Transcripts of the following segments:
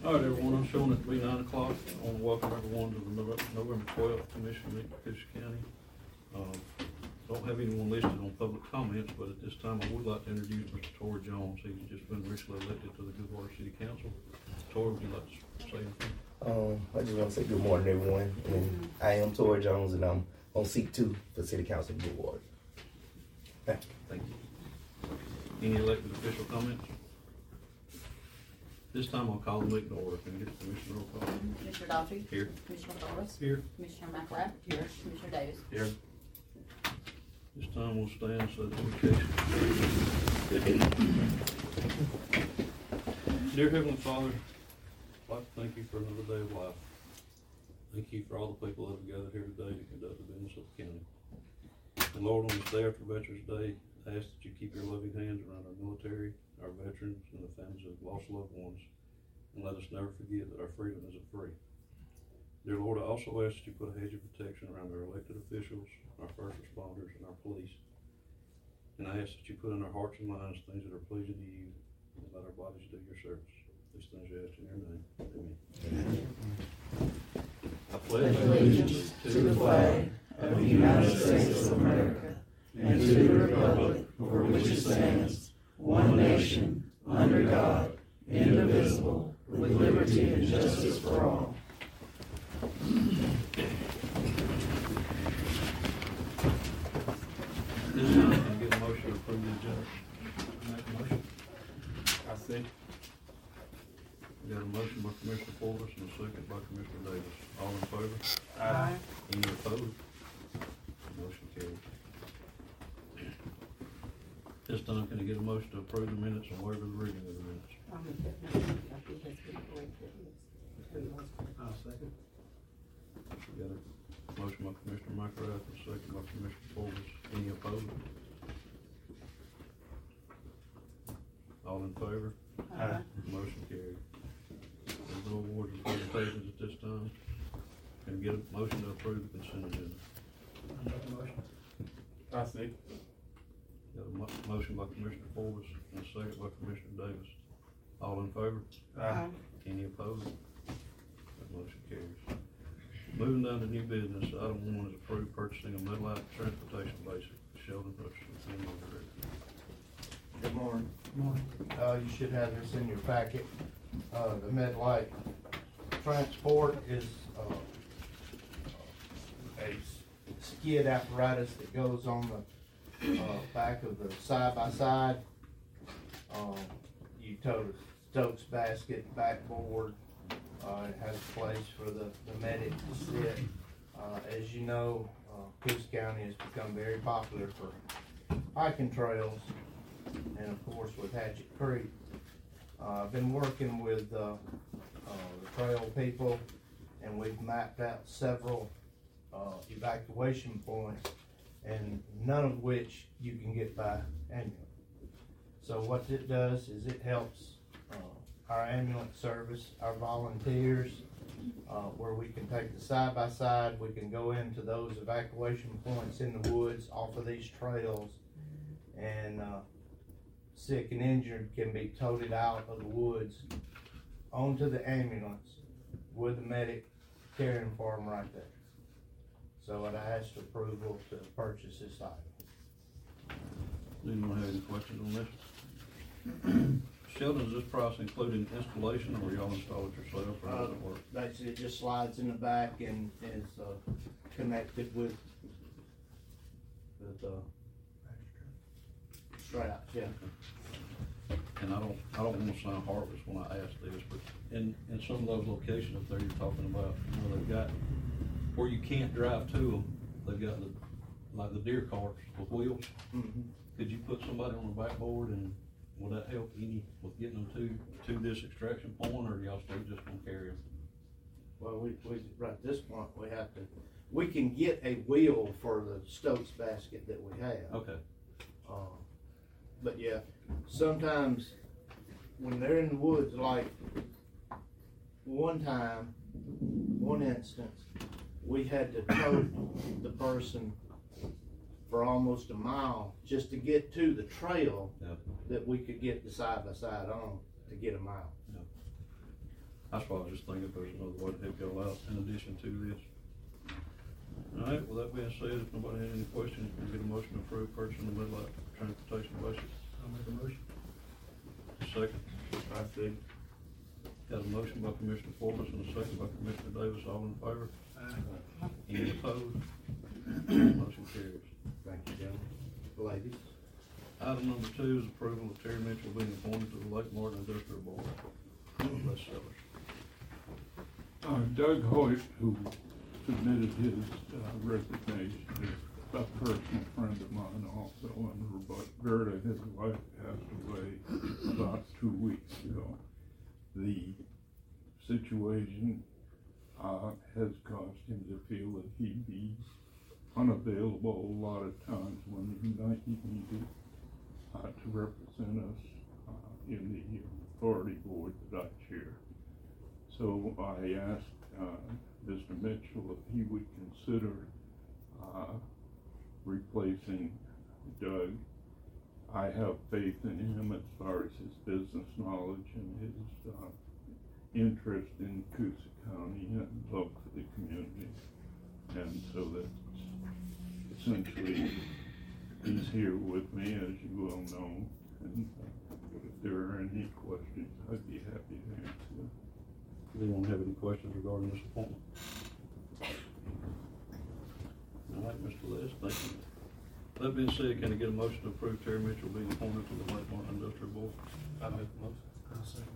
All right, everyone, I'm showing it to be 9 o'clock. I want to welcome everyone to the November 12th Commission meeting in Coosa County. Don't have anyone listed on public comments, but at this time I would like to introduce Mr. Tory Jones. He's just been recently elected to the Goodwater City Council. Tory, would you like to say anything? I just want to say good morning, everyone. And I am Tory Jones, and I'm on seat 2 for City Council of Goodwater. Thank you. Any elected official comments? This time I'll call the meeting to order. Can I get the commissioner roll call? Commissioner Daughtry. Here. Commissioner Forrest. Here. Commissioner McElrath. Here. Commissioner Davis. Here. This time we'll stand so that invocation. Dear Heavenly Father, I'd like to thank you for another day of life. Thank you for all the people that have gathered here today to conduct the business of the county. And Lord, on this day after Veterans Day, I ask that you keep your loving hands around our military, our veterans, and the families of lost loved ones, and let us never forget that our freedom isn't free. Dear Lord, I also ask that you put a hedge of protection around our elected officials, our first responders, and our police. And I ask that you put in our hearts and minds things that are pleasing to you, and let our bodies do your service. These things I ask in your name. Amen. I pledge allegiance to the flag of the United States of America and to the republic for which it stands, one nation, under God, indivisible, with liberty and justice for all. This time, can I get a motion to approve the agenda? Make a motion. I see. We got a motion by Commissioner Forrest and a second by Commissioner Davis. All in favor? Aye. Any opposed? Motion carries. This time, can I get a motion to approve the minutes and waive the reading of the minutes? I'll make that motion. I think that's been corrected. I'll second. We got a motion by Commissioner McElrath and a second by Commissioner Forrest. Any opposed? All in favor? Aye. Motion carried. There's no awards and presentations at this time. Can I get a motion to approve the consent agenda? I'll make a motion. I see. Got a motion by Commissioner Forrest and a second by Commissioner Davis. All in favor? Aye. Any opposed? That motion carries. Moving down to new business, item 1 is approved purchasing a Medlite transportation basic. Sheldon Hutchinson, County Director. Good morning. Good morning. You should have this in your packet. The Medlite transport is a skid apparatus that goes on the back of the side-by-side. You tow the Stokes basket, backboard. It has a place for the medic to sit. As you know, Coosa County has become very popular for hiking trails, and of course with Hatchet Creek. I've been working with the trail people, and we've mapped out several evacuation points, and none of which you can get by ambulance. So what it does is it helps our ambulance service, our volunteers, where we can take the side-by-side, we can go into those evacuation points in the woods off of these trails, and sick and injured can be toted out of the woods onto the ambulance with the medic caring for them right there. So I'd ask approval to purchase this item. Does anyone have any questions on this? Sheldon, does this price include installation, or y'all install it yourself, or how does it work? Basically, it just slides in the back and is connected with straps, yeah. And I don't want to sound heartless when I ask this, but in some of those locations up there you're talking about, you know, they've got where you can't drive to them. They've got the deer carts with wheels. Mm-hmm. Could you put somebody on the backboard, and will that help any with getting them to this extraction point, or y'all still just gonna carry them? Well, we right at this point we can get a wheel for the Stokes basket that we have. Okay. But yeah, sometimes when they're in the woods, like one instance, we had to tow the person for almost a mile just to get to the trail that we could get the side-by-side on to get them out. That's why I was just thinking if there's another way to help y'all out in addition to this. All right, with that being said, if nobody has any questions, can we get a motion to approve purchasing the Mid-Light transportation buses? I'll make a motion. Second. I second. Got a motion by Commissioner Forbes and a second by Commissioner Davis, all in favor? Aye. Any opposed? Motion carries. Thank you, gentlemen. Ladies. Item number 2 is approval of Terry Mitchell being appointed to the Lake Martin Industrial Board. Let's sellers. Doug Hoyt, who submitted his resignation, is a personal friend of mine also, and Roberta, his wife, passed away about 2 weeks ago. The situation has caused him to feel that he'd be unavailable a lot of times when he might be needed to represent us in the authority board that I chair. So I asked Mr. Mitchell if he would consider replacing Doug. I have faith in him as far as his business knowledge and his interest in Coosa County and love for the community. And so that's essentially, he's here with me, as you well know. And if there are any questions, I'd be happy to answer them. Does anyone have any questions regarding this appointment? All right, Mr. Les, thank you. That being said, can I get a motion to approve Terry Mitchell being appointed to the Lake Martin Industrial Board? I make a motion. I'll second.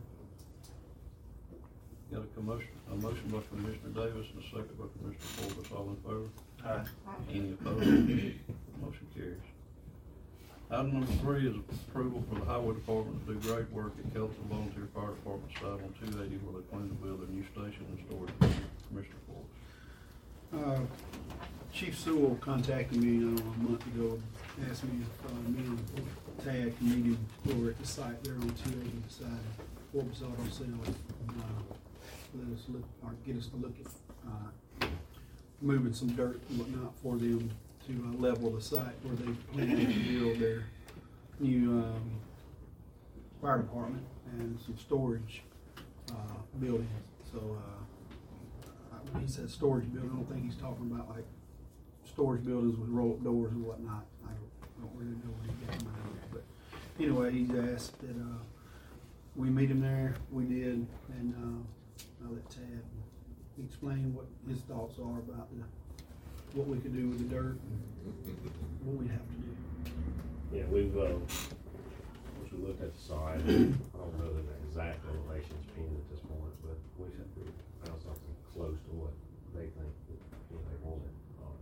Got a motion by Commissioner Davis and a second by Commissioner Forbes, all in favor? Aye. Any opposed? Motion carries. Item number 3 is approval for the Highway Department to do great work at Kelton Volunteer Fire Department site on 280 where they plan to build a new station and storage building. Commissioner Forbes. Chief Sewell contacted me a month ago, asked me if me and Tad can meet him over at the site there on 280 beside Forbes Auto Sales. Let us look, or get us to look at moving some dirt and whatnot for them to level the site where they plan to build their new fire department and some storage buildings. So when he said storage building, I don't think he's talking about like storage buildings with roll-up doors and whatnot. I don't really know what he got in mind. But anyway, he's asked that we meet him there. We did, and I'll let Tad explain what his thoughts are about what we could do with the dirt and what we have to do. Yeah, we've once we looked at the site, I don't know the exact elevation's pinned at this point, but we found something close to what they think what they wanted.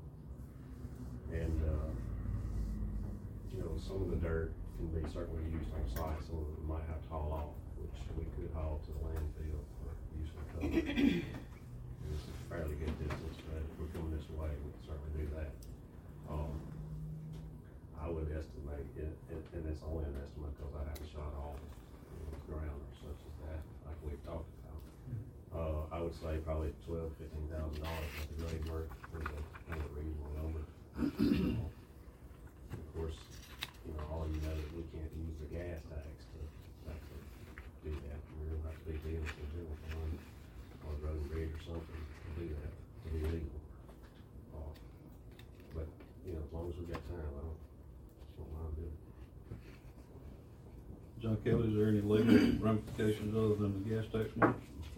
Some of the dirt can be certainly used on site, some of it might have to haul off, which we could haul to the landfill for use for cover. It's a fairly good distance, but if we're coming this way, we can certainly do that. I would estimate it, and it's only an estimate because I haven't shot all the ground or such as that, like we've talked about. I would say probably $12,000–15,000 for the grade work is a reasonable number. Of course, all you know is we can't use the gas tax to actually do that. We're gonna have to be dealing with general fund or road and bridge or something to do that, to be legal. But, as long as we got time, I don't mind doing it. John Kelly, is there any legal ramifications other than the gas tax money?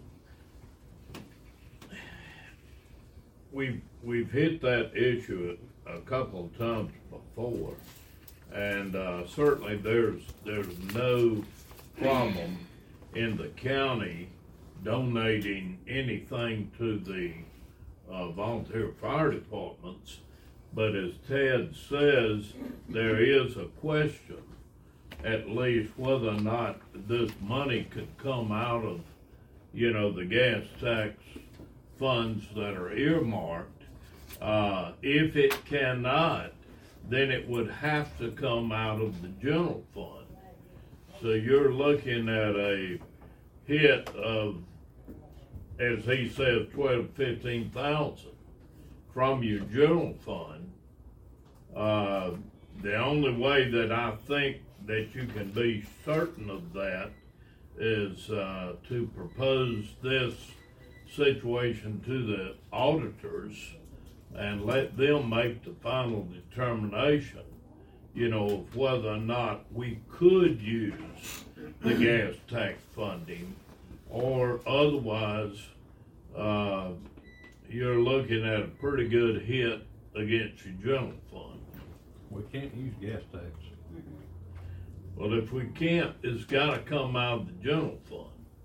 We've hit that issue a couple of times before, and certainly there's no problem in the county donating anything to the volunteer fire departments. But as Ted says, there is a question, at least whether or not this money could come out of, the gas tax funds that are earmarked. If it cannot, then it would have to come out of the general fund. So you're looking at a hit of, as he says, 12,000 to 15,000 from your general fund. The only way that I think that you can be certain of that is to propose this situation to the auditors and let them make the final determination, you know, of whether or not we could use the gas tax funding, or otherwise, you're looking at a pretty good hit against your general fund. We can't use gas tax. Well, if we can't, it's gotta come out of the general fund.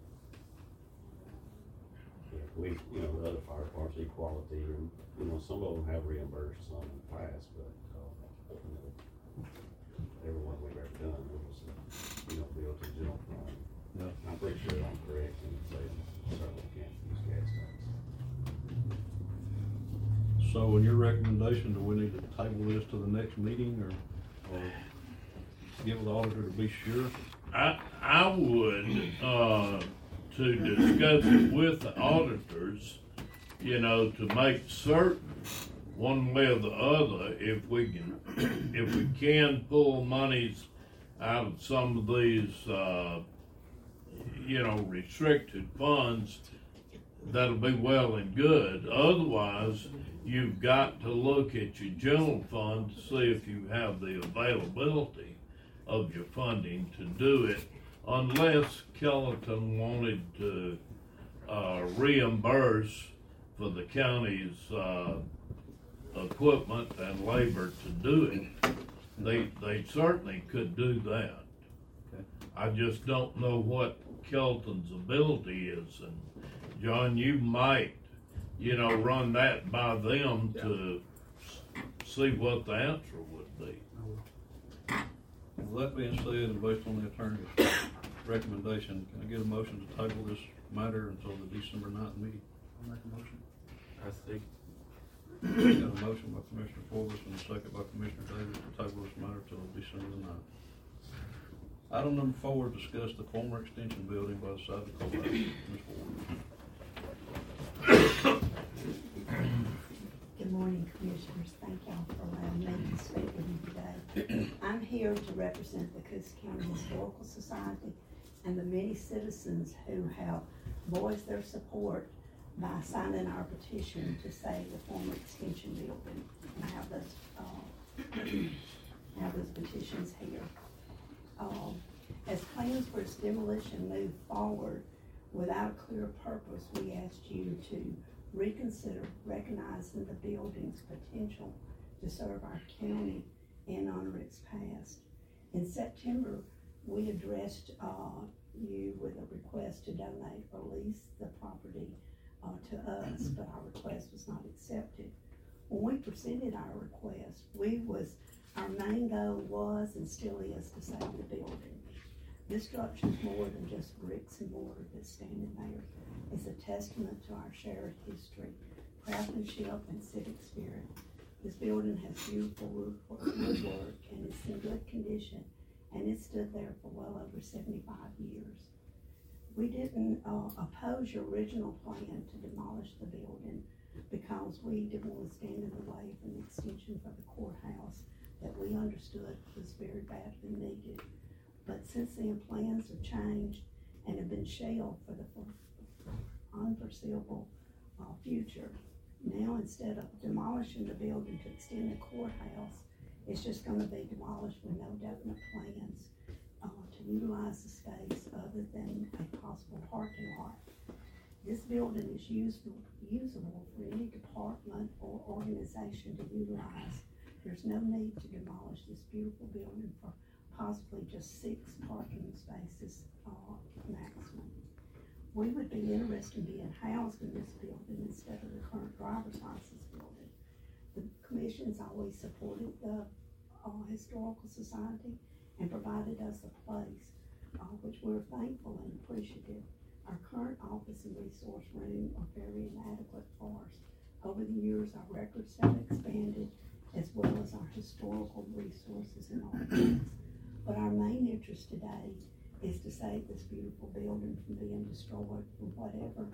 We, you know, the other fire departments, Equality, and, you know, some of them have reimbursed some in the past, but, you know, everyone we've ever done, it was, you know, built to general fund. No. I'm pretty sure I'm correct in saying certainly can't use gas tax. So in your recommendation, do we need to table this to the next meeting, or get with the auditor to be sure? I would, to discuss it with the auditors, you know, to make certain, one way or the other, if we can pull monies out of some of these, you know, restricted funds, that'll be well and good. Otherwise, you've got to look at your general fund to see if you have the availability of your funding to do it, unless Kellerton wanted to reimburse for the county's equipment and labor to do it. They certainly could do that. Okay. I just don't know what Kelton's ability is, and John, you might, you know, run that by them to see what the answer would be. Well, that being said, and based on the attorney's recommendation, can I get a motion to table this matter until the December 9th meeting? I'll make a motion. I see. Got a motion by Commissioner Forbes and a second by Commissioner Davis to table this matter till December the 9th. Item number 4, discuss the former extension building by the side of the courthouse. Ms. Ward. Good morning, Commissioners. Thank y'all for allowing me to speak with you today. I'm here to represent the Coosa County Historical Society and the many citizens who have voiced their support by signing our petition to save the former extension building. And I have those petitions here. As plans for its demolition move forward without clear purpose, we asked you to reconsider recognizing the building's potential to serve our county and honor its past. In September, we addressed you with a request to donate or lease the property to us, but our request was not accepted. When we presented our request, our main goal was and still is to save the building. This structure is more than just bricks and mortar that's standing there. It's a testament to our shared history, craftsmanship, and civic spirit. This building has beautiful woodwork and it's in good condition, and it stood there for well over 75 years. We didn't oppose your original plan to demolish the building because we didn't want to stand in the way of an extension for the courthouse that we understood was very badly needed. But since then, plans have changed and have been shelved for the unforeseeable future. Now, instead of demolishing the building to extend the courthouse, it's just going to be demolished with no definite plans to utilize the space other than a possible parking lot. This building is usable for any department or organization to utilize. There's no need to demolish this beautiful building for possibly just 6 parking spaces maximum. We would be interested in being housed in this building instead of the current driver's license building. The commission's always supported the Historical Society and provided us a place, which we're thankful and appreciative. Our current office and resource room are very inadequate for us. Over the years, our records have expanded as well as our historical resources and archives. But our main interest today is to save this beautiful building from being destroyed from whatever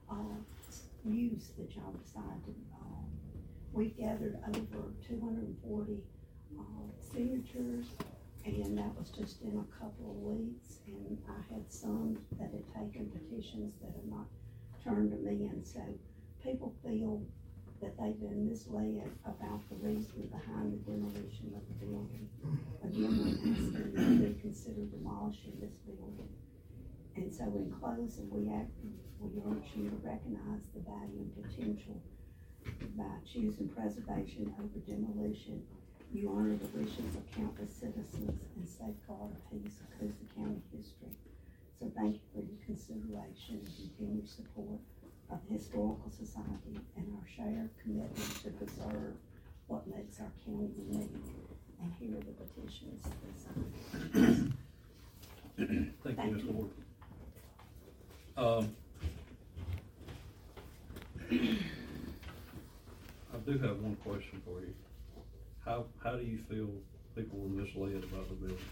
use that y'all decided. We've gathered over 240 signatures And that was just in a couple of weeks, and I had some that had taken petitions that have not turned them in, so people feel that they've been misled about the reason behind the demolition of the building. Again, we're asking them to consider demolishing this building. And so in closing, we urge you to recognize the value and potential by choosing preservation over demolition. You honor the wishes of countless citizens and safeguard a piece of Coosa County history. So thank you for your consideration and continued support of the Historical Society and our shared commitment to preserve what makes our county unique. And here are the petitions to sign. Thank you, Ms. Ward. I do have one question for you. How do you feel people were misled about the building?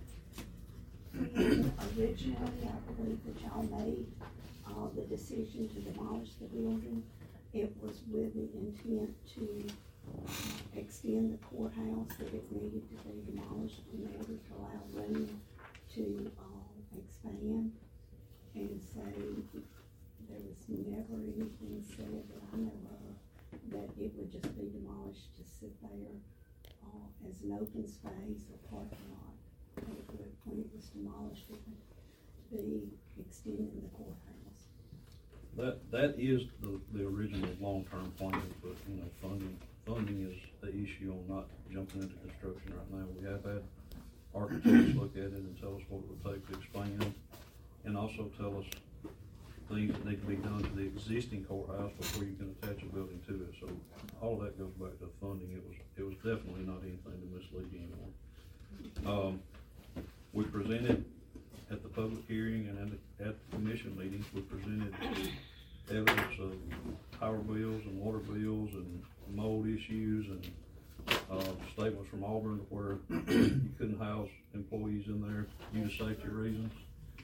Originally, I believe that y'all made, the decision to demolish the building. It was with the intent to extend the courthouse, that it needed to be demolished in order to allow room to, expand. And so there was never anything said that I know of that it would just be demolished to sit there, as an open space or parking lot. When it was demolished, it would be extending the courthouse. That is the original long-term plan, but, you know, funding is the issue on not jumping into construction right now. We have had architects look at it and tell us what it would take to expand, and also tell us things that need to be done to the existing courthouse before you can attach a building to it. So all that goes back to funding. It was definitely not anything to mislead anyone. We presented at the public hearing and at the commission meetings, we presented evidence of power bills and water bills and mold issues and statements from Auburn where you couldn't house employees in there due to safety reasons.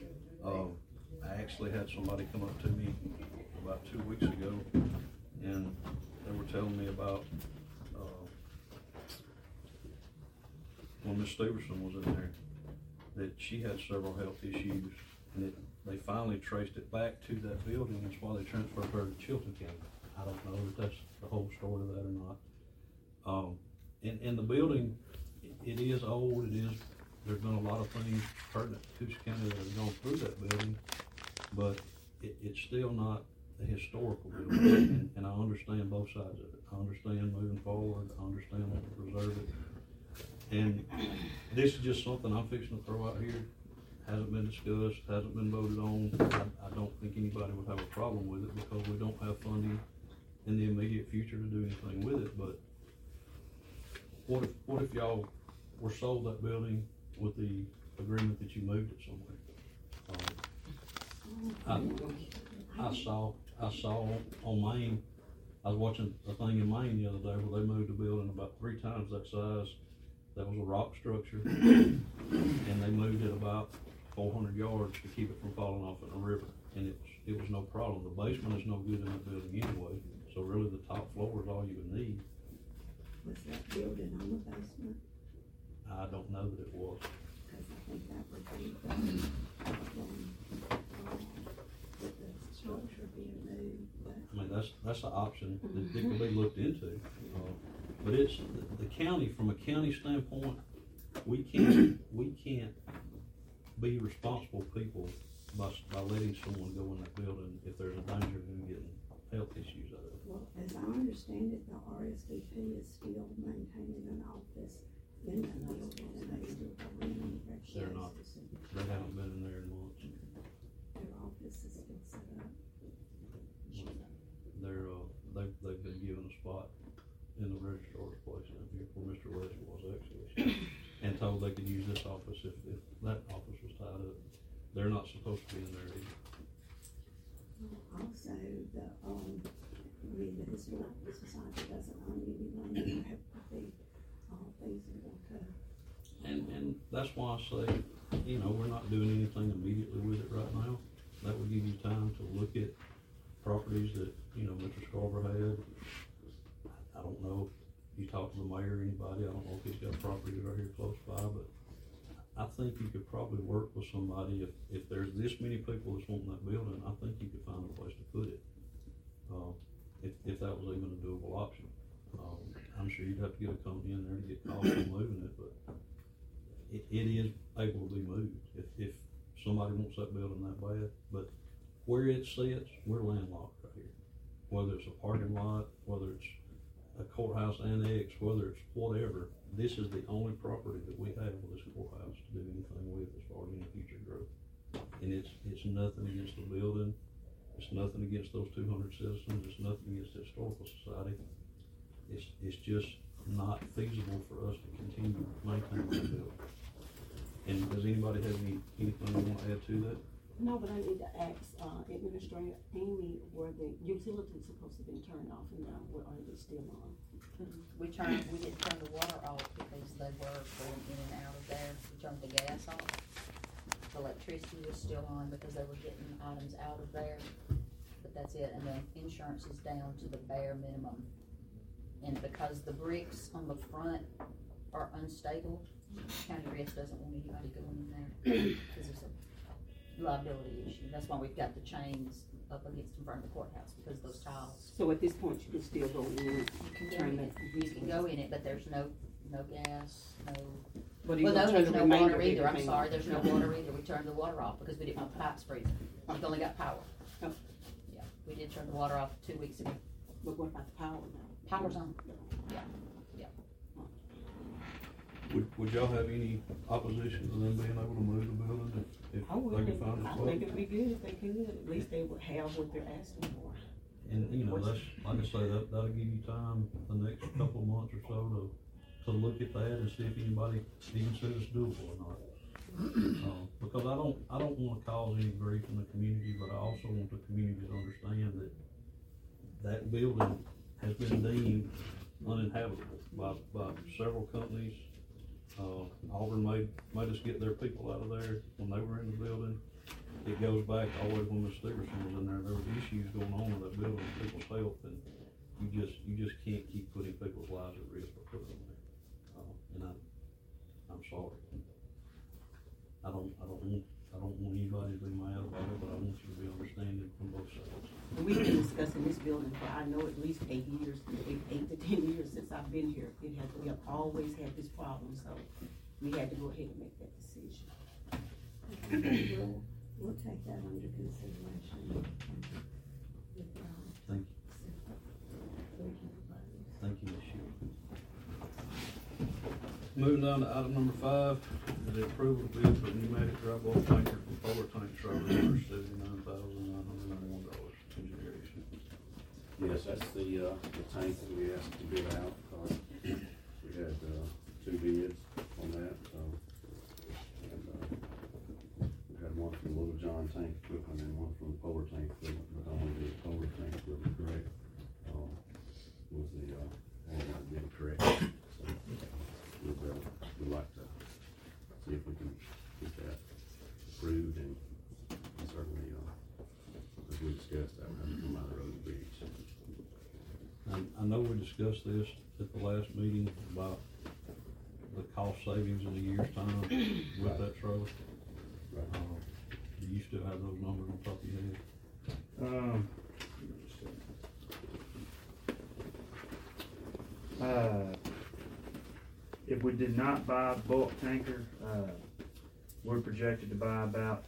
I actually had somebody come up to me about 2 weeks ago, and they were telling me about when Miss Steverson was in there, that she had several health issues, and they finally traced it back to that building. That's why they transferred her to Chilton County. I don't know if that's the whole story of that or not. And the building, it is old. There's been a lot of things pertinent to Coosa County that have gone through that building, but it's still not a historical building. And I understand both sides of it. I understand moving forward. I understand wanting to preserve it. And this is just something I'm fixing to throw out here. Hasn't been discussed, hasn't been voted on. I don't think anybody would have a problem with it because we don't have funding in the immediate future to do anything with it. But what if y'all were sold that building with the agreement that you moved it somewhere? I saw on Maine, I was watching a thing in Maine the other day where they moved a building about 3 times that size. That was a rock structure, and they moved it about 400 yards to keep it from falling off in the river, and it was no problem. The basement is no good in that building anyway, so really the top floor is all you would need. Was that building on the basement? I don't know that it was. Because I think that would be with the structure being moved. But I mean, that's an option that could be looked into. But it's the county, from a county standpoint, we can't be responsible people by letting someone go in that building if there's a danger of them getting health issues out of it. well, as I understand it, the RSVP is still maintaining an office in that building, and they still are running their They're not. cases. They haven't been in there in months. Their office is still set up. They've been given a spot in the registrar's place down here where Mr. Leslie was actually, and told they could use this office if that office was tied up. They're not supposed to be in there either. Also, the Historical Society doesn't own any land, it have to be feasible to. And that's why I say, you know, we're not doing anything immediately with it right now. That would give you time to look at properties that, you know, Mr. Scarborough had. I don't know if you talk to the mayor or anybody. I don't know if he's got properties right here close by, but I think you could probably work with somebody, if there's this many people that's wanting that building, I think you could find a place to put it. If that was even a doable option. I'm sure you'd have to get a company in there to get costs on moving it, but it is able to be moved if somebody wants that building that bad. But where it sits, we're landlocked right here. Whether it's a parking lot, whether it's a courthouse annex, whether it's whatever, this is the only property that we have with this courthouse to do anything with as far as any future growth. And it's nothing against the building, it's nothing against those 200 citizens, it's nothing against the Historical Society. It's just not feasible for us to continue maintaining the building. And does anybody have anything they want to add to that? No, but I need to ask, Administrator Amy, were the utilities supposed to be turned off and now, are they still on? We did turn the water off because they were going in and out of there. We turned the gas off. The electricity was still on because they were getting items out of there. But that's it, and then insurance is down to the bare minimum. And because the bricks on the front are unstable, County Risk doesn't want anybody going in there because it's a liability issue. That's why we've got the chains up against in front of the courthouse, because those tiles. So at this point, you can still go in You can go in it, but there's no gas, no. But Well, no, there's no water either. I'm everything sorry, off? there's no water either. We turned the water off because we didn't want the pipes freezing. We've only got power. Oh. Yeah, we did turn the water off 2 weeks ago. But what about the power now? Power's on. Yeah. Would y'all have any opposition to them being able to move the building if I would, they could find a I spot? think it'd be good if they could, at least they would have what they're asking for. And, you know, that's, like I say, that'll give you time the next couple of months or so to look at that and see if anybody even says it's doable or not. Because I don't wanna cause any grief in the community, but I also want the community to understand that building has been deemed uninhabitable by several companies. Auburn made us get their people out of there when they were in the building. It goes back always when Ms. Steverson was in there. There was issues going on in that building with people's health, and you just can't keep putting people's lives at risk by putting them there. And I'm sorry. I don't want anybody to be mad about it, but I want you to be understanding from both sides. We've been discussing this building for, I know, at least 8 years, 8 to 10 years since I've been here. We have always had this problem, so we had to go ahead and make that decision. We'll take that under consideration. Thank you. Thank you, Ms. Sheila. Moving down to item number 5, the approval of bid for pneumatic dry bulk tanker from Polar Tank Trailer for $79,991. Engineering. Yes, that's the tank that we asked to bid out. We had 2 bids on that, and we had one from Little John Tank Equipment and one from Polar Tank Equipment, but only the Polar Tank Equipment, correct, was the one that bid correct. So we'd like to see if we can get that approved, and certainly, as we discussed, that would have to come out of Road and Bridge. I know we discussed this at the last meeting about the cost savings in a year's time with that trailer. Right. Do you still have those numbers on top of your head? If we did not buy a bulk tanker, we're projected to buy about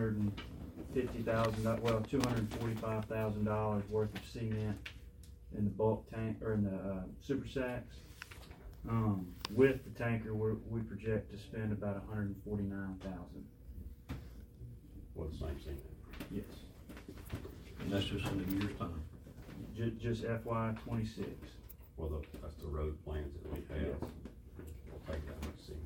$245,000 worth of cement in the bulk tank, or in the super sacks. With the tanker, we project to spend about $149,000. For the same thing. Yes. And that's just in a year's time. Just FY '26. Well, that's the road plans that we have. Yes. We'll take that and see.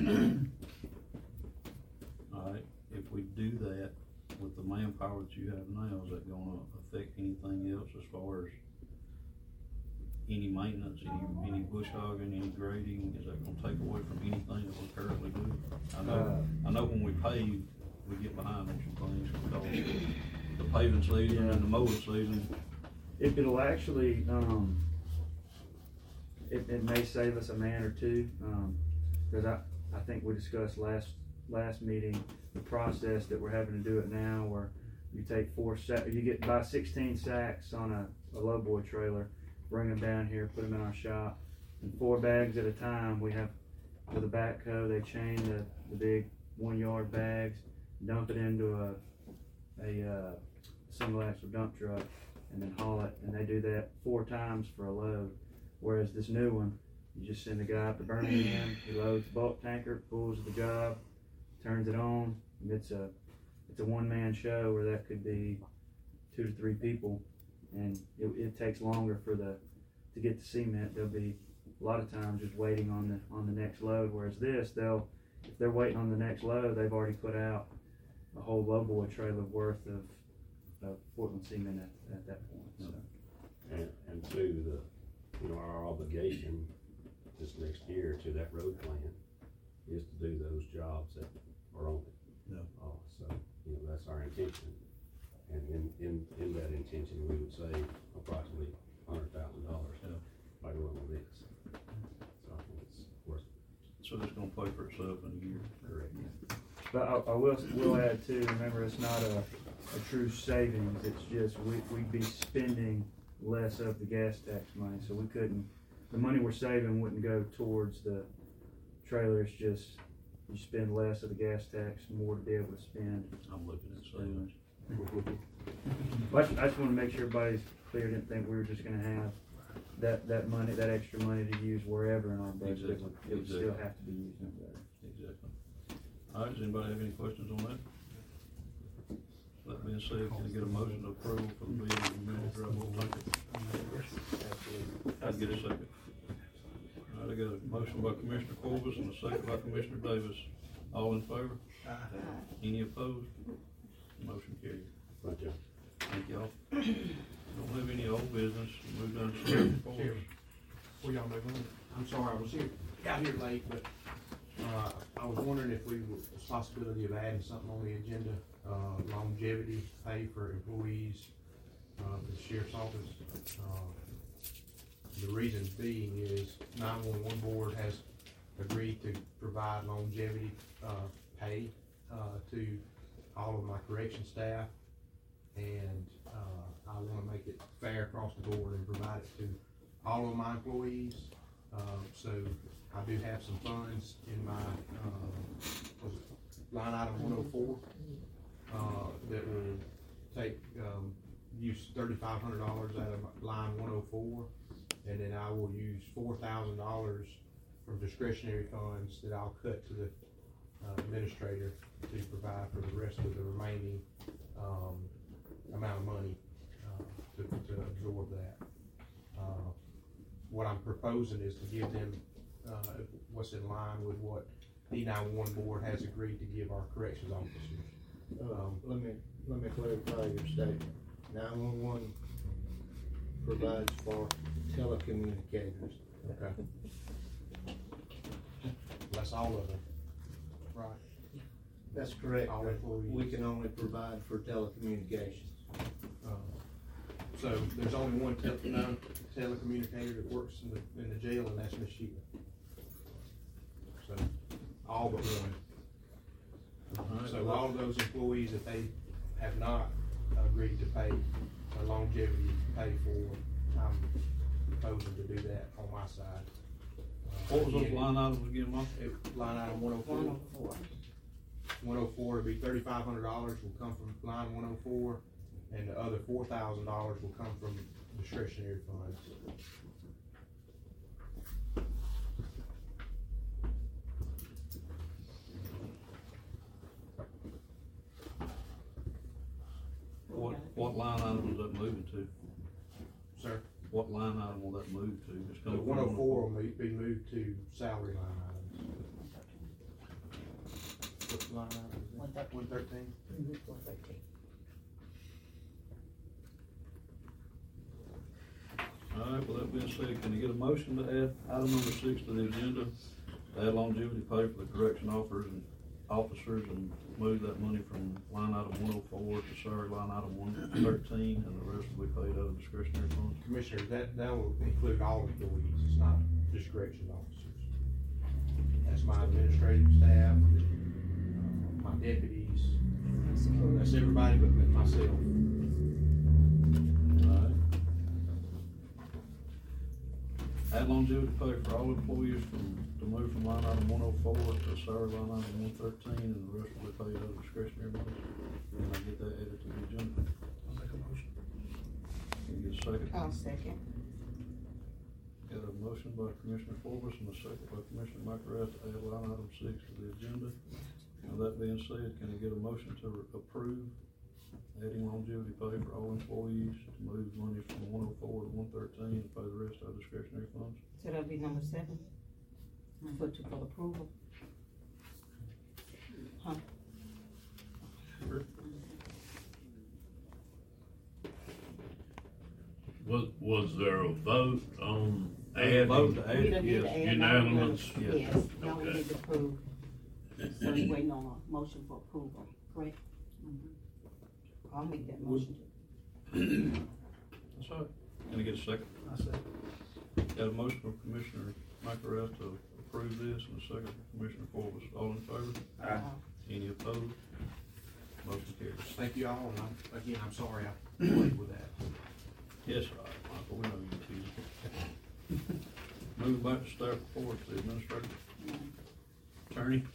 All right, if we do that with the manpower that you have now, is that gonna affect anything else as far as any maintenance, any bush hogging, any grading? Is that gonna take away from anything that we currently do? I know when we pave, we get behind on some things because the paving season and the mowing season. It'll actually, it may save us a man or two, because I think we discussed last last meeting, the process that we're having to do it now, where you take you get by 16 sacks on a lowboy trailer, bring them down here, put them in our shop, and 4 bags at a time. We have, with a backhoe, they chain the big 1 yard bags, dump it into a single axle dump truck, and then haul it, and they do that 4 times for a load. Whereas this new one, you just send the guy up to Birmingham, he loads the bulk tanker, pulls the job, turns it on, and it's a one-man show where that could be 2 to 3 people, and it takes longer to get the cement. There'll be a lot of times just waiting on the next load, whereas this, if they're waiting on the next load, they've already put out a whole lowboy trailer worth of Portland cement at that point. So. And two, our obligation this next year to that road plan is to do those jobs that are on it. Yeah. So, that's our intention. And in that intention, we would save approximately $100,000 by doing all this. So I think it's worth it. So it's gonna pay for itself in a year. Correct. But I will add too, remember, it's not a true savings, it's just we'd be spending less of the gas tax money, so the money we're saving wouldn't go towards the trailer. It's just you spend less of the gas tax, more to be able to spend. I'm looking at savings. I just want to make sure everybody's clear. Didn't think we were just going to have that money, that extra money to use wherever in our budget. Exactly. It would still have to be used in there. Exactly. All right, does anybody have any questions on that? That being said, can I get a motion to approve for the bill of the manager of Wolf Tanker? I'd get a second. All right, I got a motion by Commissioner Corbis and a second by Commissioner Davis. All in favor? Any opposed? Motion carried. Right, John. Thank y'all. Don't have any old business. Move down to sheriff reports. Before y'all move on, I'm sorry I was got here late, but I was wondering if the possibility of adding something on the agenda, longevity pay for employees, the sheriff's office. The reason being is 911 board has agreed to provide longevity pay to all of my correction staff, and I want to make it fair across the board and provide it to all of my employees. So I do have some funds in my line item 104 that will take use $3,500 out of line 104, and then I will use $4,000 from discretionary funds that I'll cut to the administrator to provide for the rest of the remaining amount of money to absorb that. What I'm proposing is to give them what's in line with what the 911 board has agreed to give our corrections officers. Let me clarify your statement. 911 provides for telecommunicators. Okay. That's all of them. Right. That's correct. All employees. We can only provide for telecommunications. So there's only one telecommunicator that works in the jail, and that's Miss Sheila. So all but one. So all of those employees that they have not agreed to pay a longevity pay for, I'm proposing to do that on my side. What was those line items again, Mark? Line item 104. 104 would be $3,500 will come from line 104, and the other $4,000 will come from discretionary funds. What line item was that moving to? Sir? What line item will that move to? It's The gonna 104 will be moved to salary line items. What line item is that? 113? 113. All right, well, that being said, can you get a motion to add item number 6 to the agenda? Add longevity pay for the correction officers and move that money from line item 104 to salary line item 113, and the rest will be paid out of discretionary funds. Commissioner, that will include all employees. It's not just correction officers. That's my administrative staff, my deputies, that's everybody but myself. Alright. Add longevity pay for all employees to move from line item 104 to salary line item 113, and the rest will be paid out of discretionary money. Can I get that added to the agenda? I'll make a motion. Can you get a second? I'll second. Got a motion by Commissioner Forbes and a second by Commissioner McElrath to add line item 6 to the agenda. Now that being said, can I get a motion to approve adding longevity pay for all employees to move money from 104 to 113 and pay the rest out of discretionary funds? So that'll be number 7, for approval. Huh? Sure. Was there a vote on Add vote adding? to We add, done did yes. add Unanimous? Yes. Yes, now we Okay. need to approve. So we waiting on a motion for approval, correct? I'll make that motion. That's all right. Can I get a second? I say. Got a motion from Commissioner McElrath to approve this and a second from Commissioner Forbes. All in favor? Aye. Any opposed? Motion carries. Thank you all, and I'm sorry I played with that. Yes, all right, Michael, we know you too. Move back to staff report, the administrator. Attorney,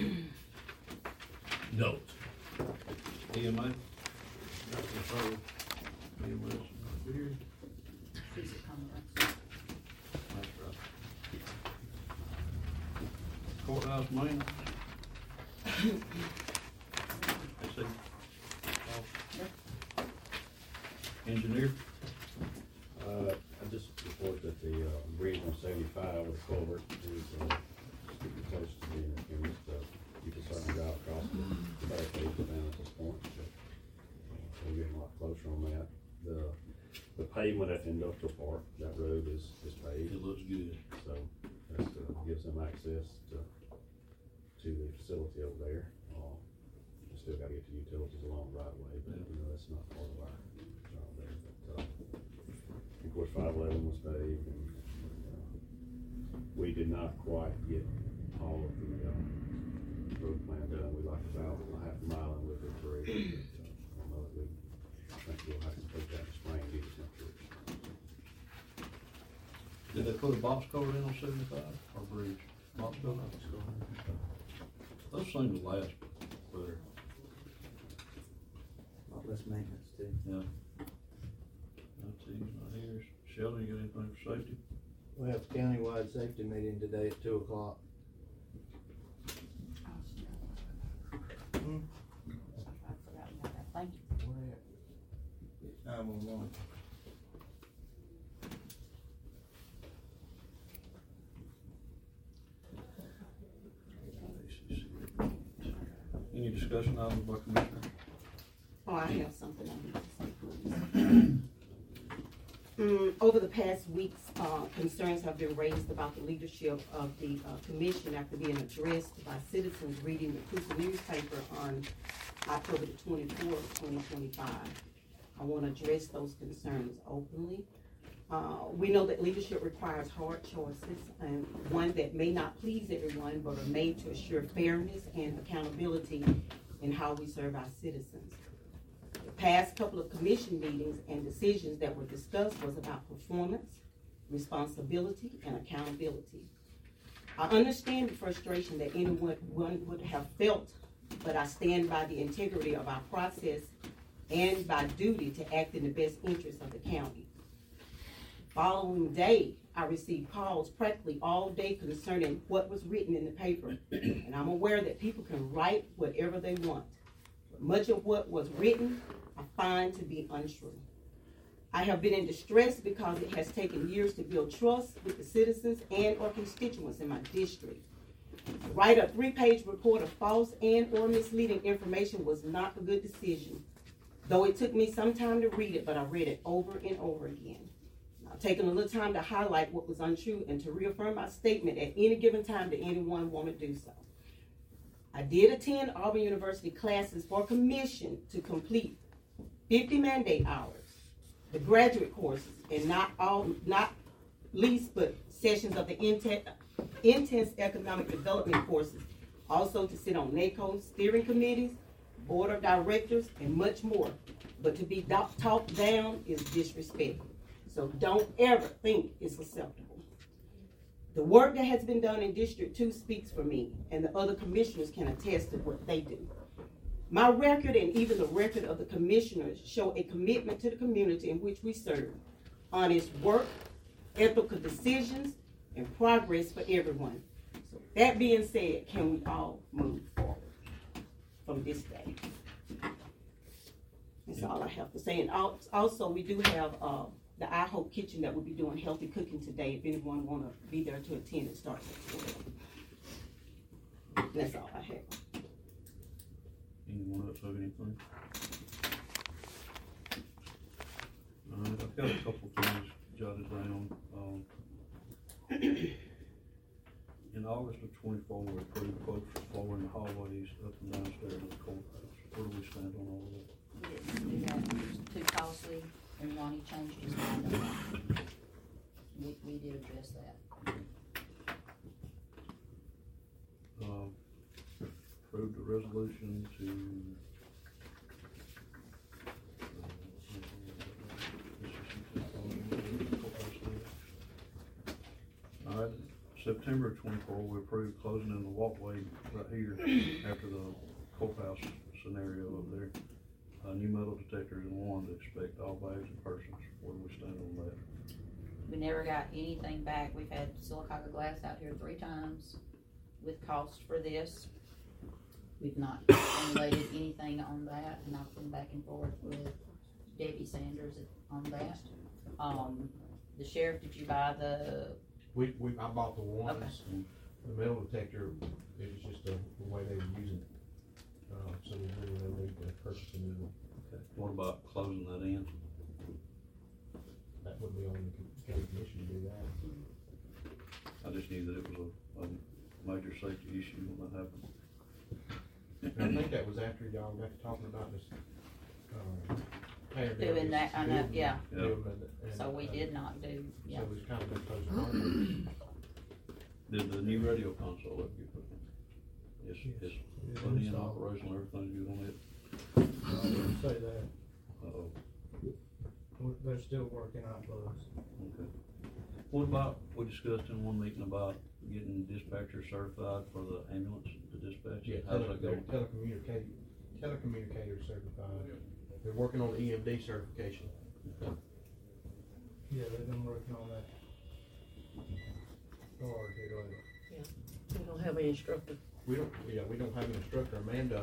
Note. EMA, Nothing further. EMS, not here. Please come back. That's right. Courthouse maintenance. Let's see. Engineer, I just report that the bridge on 75 with the culvert is getting close to being finished. You can certainly drive across the barricades down at this point. So, we're getting a lot closer on that. The pavement at the industrial park, that road is paved. it looks good. So that gives them access to the facility over there. We still gotta get the utilities along the right way, but that's not part of our job there. But, of course, 511 was paved, and we did not quite get all of the road plan done. We like about a half a mile in with it through. I don't know that I think we'll have to put that in spring, get it up here. Did they put a box culvert in on 75 or bridge? Box culvert? Those seem to last better. Lot less maintenance too. Yeah. That's easy, not here. Sheldon, you got anything for safety? We have a countywide safety meeting today at 2 o'clock. I forgot about that. Thank you. Where at? 911. Any discussion items by Commissioner? Oh, I have something I need to say, please. Over the past weeks, concerns have been raised about the leadership of the commission after being addressed by citizens reading the Cooper newspaper on October the 24th, 2025. I want to address those concerns openly. We know that leadership requires hard choices, and one that may not please everyone, but are made to assure fairness and accountability in how we serve our citizens. The past couple of commission meetings and decisions that were discussed was about performance, responsibility, and accountability. I understand the frustration that anyone would have felt, but I stand by the integrity of our process and by duty to act in the best interest of the county. Following day, I received calls practically all day concerning what was written in the paper, and I'm aware that people can write whatever they want. Much of what was written I find to be untrue. I have been in distress because it has taken years to build trust with the citizens and or constituents in my district. To write a 3-page report of false and or misleading information was not a good decision, though it took me some time to read it, but I read it over and over again. I've taken a little time to highlight what was untrue and to reaffirm my statement at any given time that anyone want to do so. I did attend Auburn University classes for commission to complete 50 mandate hours, the graduate courses, and not least but sessions of the intense economic development courses also to sit on NACO steering committees, board of directors, and much more. But to be talked down is disrespectful. So don't ever think it's acceptable. The work that has been done in District 2 speaks for me, and the other commissioners can attest to what they do. My record and even the record of the commissioners show a commitment to the community in which we serve, honest work, ethical decisions, and progress for everyone. So that being said, can we all move forward from this day? That's all I have to say. And also, we do have the I Hope Kitchen that will be doing healthy cooking today. If anyone want to be there to attend, it starts at 12. That's all I have. Anyone else have anything? I've got a couple things jotted down. In August of 24, we approved quotes for flooring the hallways up and downstairs of the courthouse. Where do we stand on all of that? We got too costly, and Ronnie changed his mind on that. We did address that. Approved a resolution to Alright, September 24, we approved closing in the walkway right here after the courthouse scenario over there. New metal detectors and one to inspect all bags and persons. Where do we stand on that? We never got anything back. We've had Silicaca Glass out here 3 times with cost for this. We've not formulated anything on that, and I've been back and forth with Debbie Sanders on that. The sheriff, did you buy the? I bought the ones. Okay. The metal detector, it was just the way they were using it. So there's really no need to purchase a new one. Okay. What about closing that in? That would be on the county commission to do that. I just knew that it was a major safety issue when that happened. And I think that was after y'all got to talking about this, Doing that, I know, yeah. And, So we did not do, yeah. So it was kind of been closed on. Did the new radio console ever get put in? It's put in operational, everything's good on it? I wouldn't say that. Uh-oh. They're still working out bugs. Okay. What about, we discussed in one meeting about getting dispatcher certified for the ambulance, the dispatch? Yeah, How's that going? telecommunicator certified. They're working on the EMD certification. Okay. Yeah, they've been working on that. Hard here lately. Yeah, we don't have an instructor. We don't have an instructor. Amanda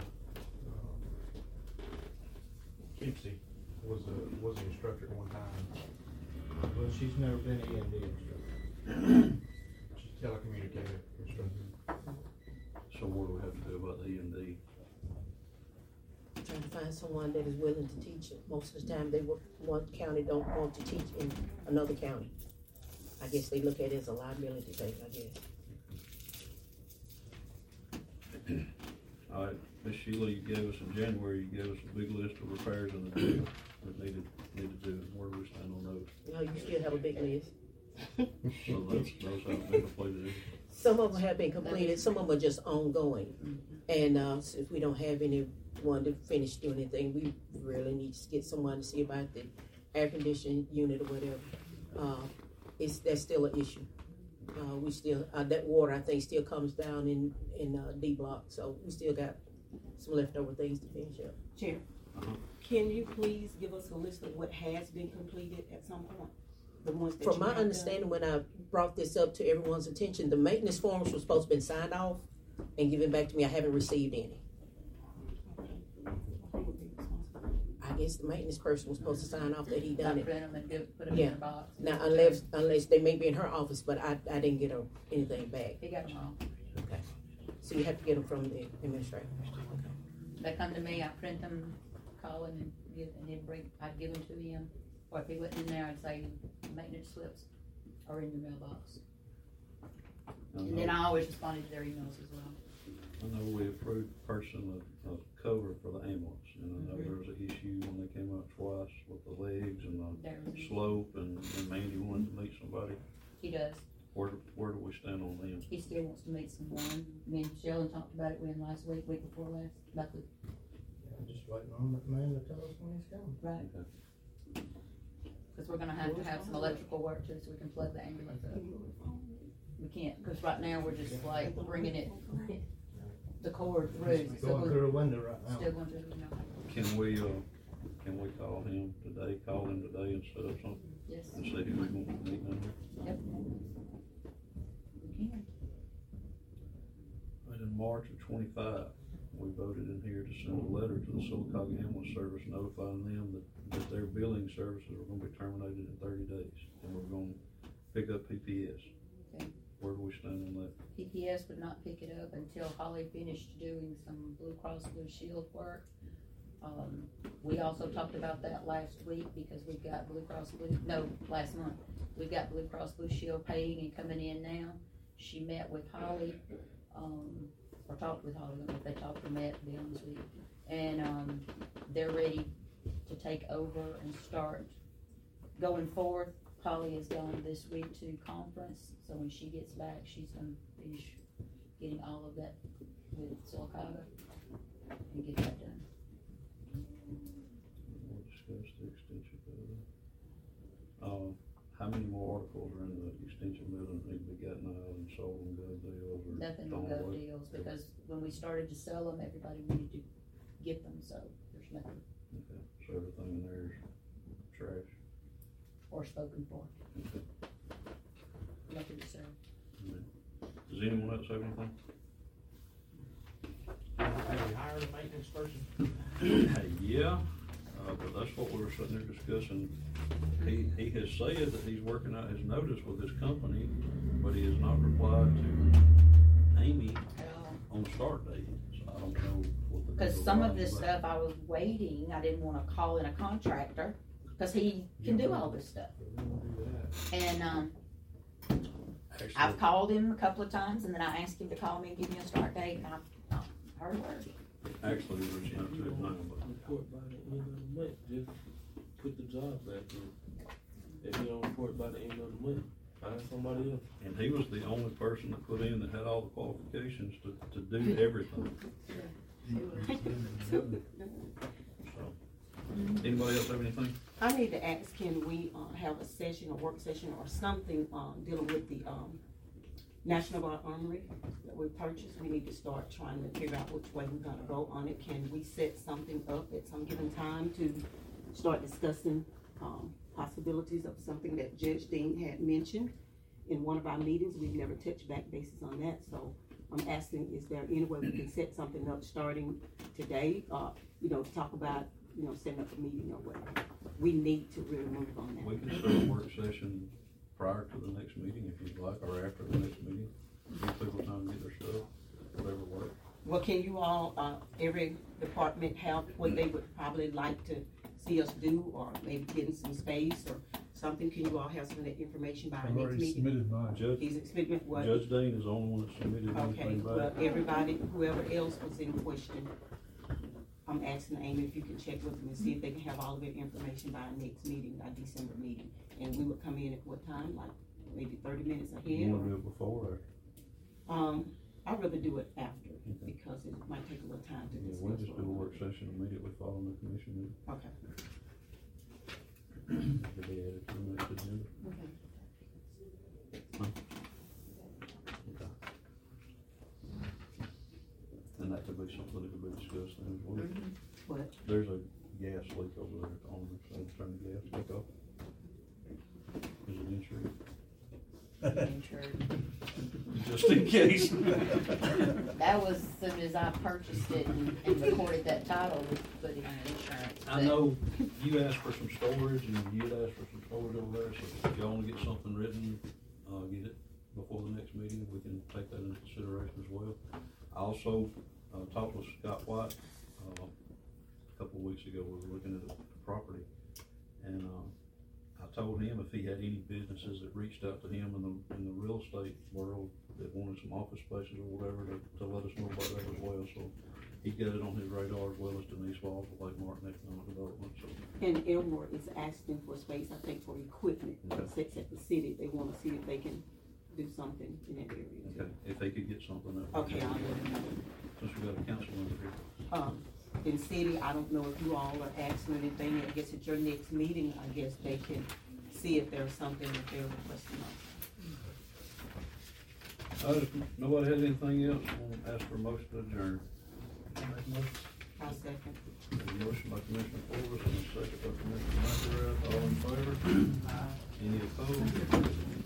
Kempsey was an instructor at one time. Well, she's never been an EMD instructor. She's a telecommunicator instructor. So what do we have to do about the EMD? Trying to find someone that is willing to teach it. Most of the time, one county don't want to teach in another county. I guess they look at it as a liability thing, I guess. All right, Ms. Sheila, you gave us in January, you gave us a big list of repairs in the jail that needed to do. Where do we stand on those? No, you still have a big list. So those haven't been completed. Some of them have been completed, some of them are just ongoing. And since we don't have anyone to finish doing anything, we really need to get someone to see about the air conditioning unit or whatever. That's still an issue. We still, that water I think still comes down in D block, so we still got some leftover things to finish up. Chair, can you please give us a list of what has been completed at some point? The ones that From my understanding, when I brought this up to everyone's attention, the maintenance forms were supposed to be signed off and given back to me. I haven't received any. I guess the maintenance person was supposed to sign off that he done it. Print them and put them in a box. Now, unless they may be in her office, but I didn't get anything back. He got them all. Okay. So you have to get them from the administrator. Okay. They come to me, I print them, call him, and then I'd give them to him. Or if he wasn't in there, I'd say, maintenance slips are in your mailbox. And then I always responded to their emails as well. I know we approved purchasing a cover for the ambulance, and I know there was an issue when they came out twice with the legs and the slope, and Mandy wanted to meet somebody. He does. where do we stand on them? He still wants to meet someone. Me and Sheldon talked about it when last week before last, about the, Yeah, just waiting on that man to tell us when he's coming. right. Okay. Cause we're gonna have to have some electrical work too, so we can plug the ambulance up. We can't, cause right now we're just like bringing it, the cord through. It's so going we're through the window right now. Still going through the window. Can we call him today, and set up something? Yes. And see who we want to meet under? Yep. We can. And in March of 25, we voted in here to send a letter to the Sylacauga Ambulance Service notifying them that their billing services were gonna be terminated in 30 days, and we're gonna pick up PPS. Okay. Where do we stand on that? PPS would not pick it up until Holly finished doing some Blue Cross Blue Shield work. We also talked about that last week because we've got last month. We've got Blue Cross Blue Shield paying and coming in now. She met with Holly, or talked with Holly, I don't know if they talked or met, to be honest with you. And, they're ready to take over and start going forth. Holly is going this week to conference, so when she gets back, she's gonna finish getting all of that with Sylacauga and get that done. We'll discuss the extension bill. How many more articles are in the extension bill that need to be gotten out and sold on gov deals or? Nothing on gov deals, because when we started to sell them, everybody needed to get them, so there's nothing. Okay, so everything in there is trash? Or spoken for. Okay. Nothing to sell. Does anyone else have anything? Have we hired a maintenance person? Yeah, but that's what we were sitting there discussing. He has said that he's working out his notice with his company, but he has not replied to Amy on the start date, so I don't know what the. Because some of this stuff I was waiting, I didn't wanna call in a contractor, cause he can do all this stuff. And, Actually, I've called him a couple of times, and then I asked him to call me and give me a start date, and I've not heard a word. Actually, we're reaching out to it now, but. Report by the end of the month, just put the job back in. If you don't report by the end of the month, find somebody else. And he was the only person that put in that had all the qualifications to do everything. So, anybody else have anything? I need to ask, can we, have a session, a work session or something, dealing with the, National Guard Armory that we purchased? We need to start trying to figure out which way we're gonna go on it. Can we set something up at some given time to start discussing, possibilities of something that Judge Dean had mentioned in one of our meetings? We've never touched back bases on that, so I'm asking, is there any way we can set something up starting today, to talk about, setting up a meeting or whatever? We need to really move on that. We can start a work session prior to the next meeting if you'd like, or after the next meeting. Give people time to get their stuff, whatever works. Well, can you all, every department have what they would probably like to see us do, or maybe getting some space or something? Can you all have some of that information by our next meeting? Submitted mine. He's submitted what? Judge Dean is the only one that submitted Okay, anything back. well, everybody, whoever else was in question, I'm asking Amy if you can check with them and see if they can have all of their information by our next meeting, our December meeting. And we would come in at what time, like maybe 30 minutes ahead? You wanna do it before or? I'd rather do it after, because it might take a little time to Yeah, discuss. we'll just do a work session immediately following the commission meeting. Okay. It'll be added to the next agenda. Okay. Huh? Okay. And that could be something that could be discussed then as well. What? There's a gas leak over there at the owner, so I'm turning the gas back off. Is it insured? Just in case. That was as soon as I purchased it and recorded that title, we put it on insurance. I know you asked for some storage and you'd asked for some storage over there, so if y'all wanna get something written, get it before the next meeting, we can take that into consideration as well. I also, talked with Scott White, a couple of weeks ago, we were looking at the property, and, I told him if he had any businesses that reached out to him in the real estate world that wanted some office spaces or whatever, to let us know about that as well, so he got it on his radar as well as Denise Walls with Lake Martin Economic Development, so. And Elmore is asking for space, I think, for equipment, Okay. sits at the city, they wanna see if they can do something in that area too. Okay, if they could get something up. Okay, I'll let him know. Since we got a council member here. In city, I don't know if you all are asking anything, I guess at your next meeting, I guess they can see if there's something that they're requesting of. If nobody has anything else, I'll ask for a motion to adjourn. I'll second. There's a motion by Commissioner Forrest and a second by Commissioner McElrath. All in favor? Any opposed?